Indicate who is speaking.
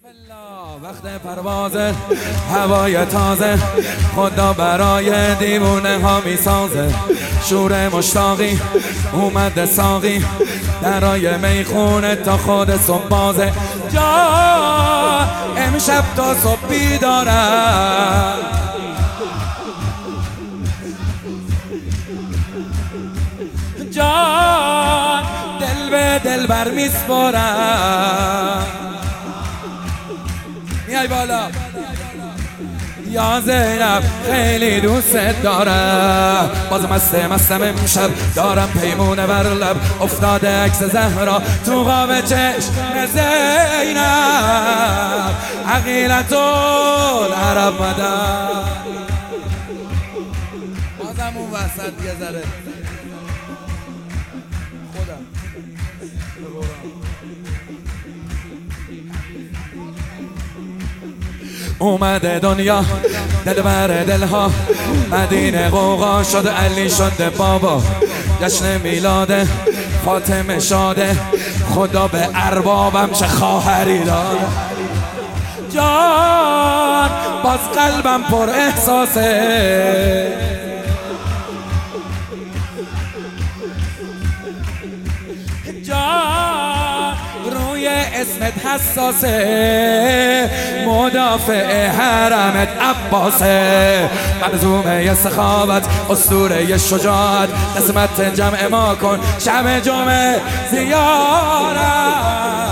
Speaker 1: وقت پرواز هوای تازه خدا برای دیوونه ها می سازه. شور مشتاقی اومده ساقی درای میخونه تا خود صبح بازه. جا امشب تا صبح بیدارم، جان دل به دل بر میسپارم. میای بالا یا زینب خیلی دوست دارم، باز مستم امشب دارم پیمونه بر لب افتاده عکس زهرا تو قاب چشم زینب. عقیلتون عرب مدن بازم اون وسط یه ذره خودم اومده دنیا دل بر دلها، مدینه قوقا شد علی شده بابا. جشن میلاده فاطمه شاده، خدا به اربابم چه خواهری داره. جان باز قلبم پر احساسه، جان روی اسمت حساسه، مدافع حرمت عباسه. منظومه سخاوت اسطوره شجاعت، قسمت جمع ما کن شب جمعه زیارت.